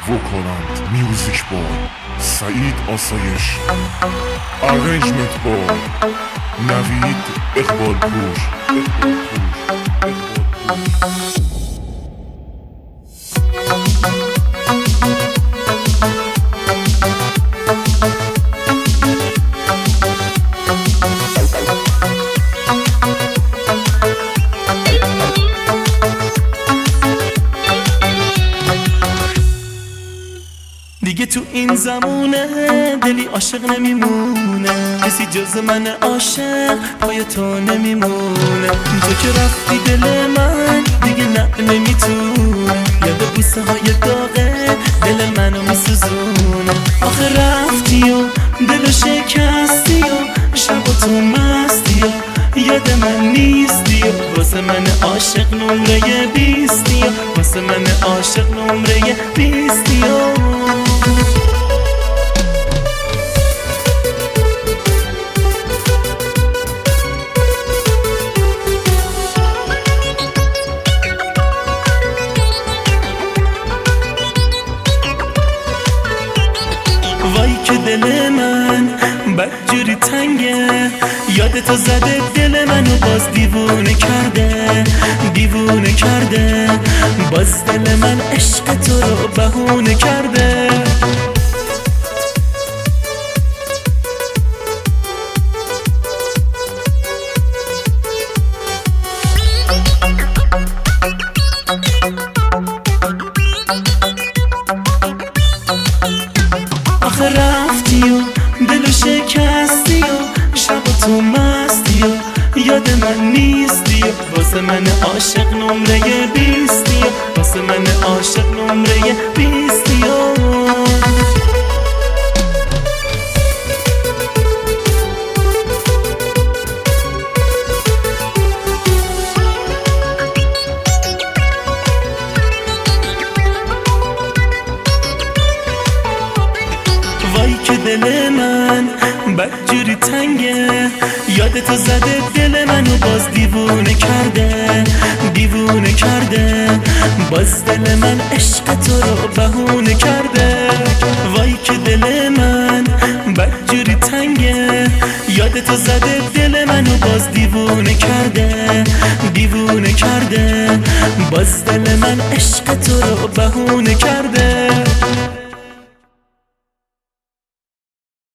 وکالند میوزیک بای سعید آسایش، ارنجمنت بای نوید اقبال پور. دیگه تو این زمونه دلی عاشق نمیمونه، کسی جز من عاشق پای تو نمیمونه. تو که رفتی دل من دیگه نمیتونه، یاد بوسه های داغه دل منو میسوزونه. آخه رفتی و دلو شکستی و شب و تو مستی و یاد من نیستی و واسه من عاشق نمره 20 و واسه من عاشق نمره 20 وای که دل من بدجوری تنگه، یاد تو زده دل منو باز دیوونه کرده، دیوونه کرده. باز دل من عشق تو رو بهونه کرده. آخه رفتی و دلو شکستی و شب و تو مستی و یاد من نیستی و واسه من عاشق نمره 20 و واسه من عاشق نمره 20 وای که دل من بدجوری تنگه، یاد تو زده دل منو باز دیوونه کرده، دیوونه کرده. باز دل من عشق تو رو بهونه کرده. وای که دل من بدجوری تنگه، یاد تو زده دل منو باز دیوونه کرده، دیوونه کرده. باز دل من عشق تو رو بهونه کرده.